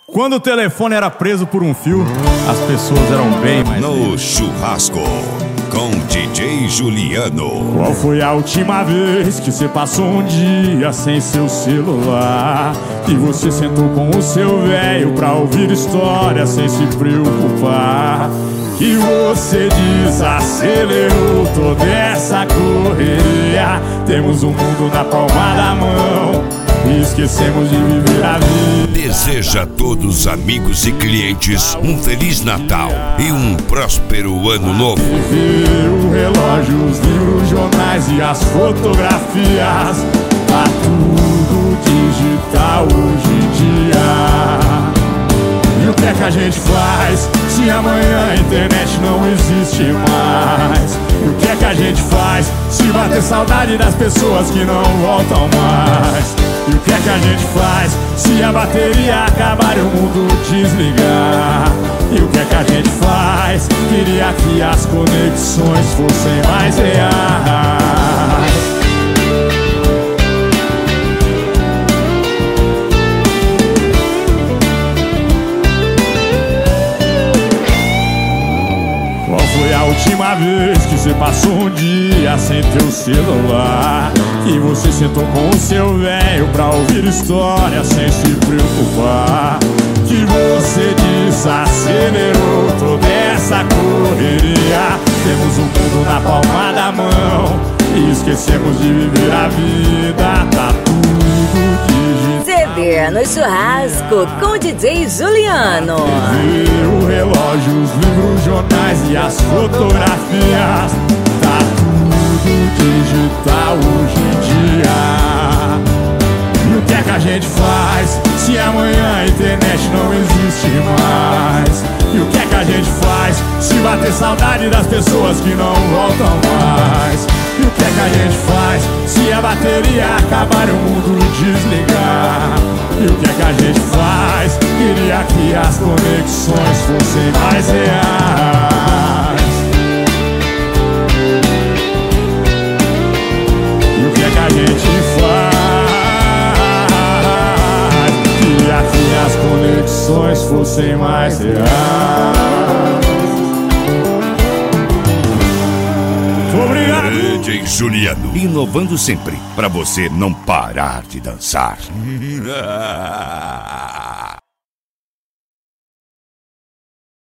Quando o telefone era preso por um fio, as pessoas eram bem mais No livres. Churrasco, com DJ Juliano. Qual foi a última vez que você passou um dia sem seu celular? Que você sentou com o seu velho pra ouvir história sem se preocupar? Que você desacelerou toda essa correria? Temos o mundo na palma da mão e esquecemos de viver a vida. Deseja a todos, amigos e clientes, um Feliz Natal e um próspero Ano Novo. O relógio, os livros, jornais e as fotografias, tá tudo digital hoje em dia. E o que é que a gente faz se amanhã a internet não existe mais? E o que é que a gente faz se bater saudade das pessoas que não voltam mais? E o que é que a gente faz se a bateria acabar e o mundo desligar? E o que é que a gente faz? Queria que as conexões fossem mais reais. Qual foi a última vez que você passou um dia sem teu celular? Que você sentou com o seu velho pra ouvir história sem se preocupar? Que você desacelerou toda essa correria? Temos o mundo na palma da mão e esquecemos de viver a vida. Tá tudo digital. CB no Churrasco com o DJ Juliano. O relógio, os livros, jornais e as fotografias, tá tudo digital hoje em dia. E o que é que a gente faz se amanhã a internet não existe mais? E o que é que a gente faz se bater saudade das pessoas que não voltam mais? E o que é que a gente faz se a bateria acabar e o mundo desligar? E o que é que a gente faz? Queria que as conexões fossem mais reais. E o que é que a gente faz? Queria que as conexões fossem mais reais. Obrigado! DJ Juliano, inovando sempre, pra você não parar de dançar.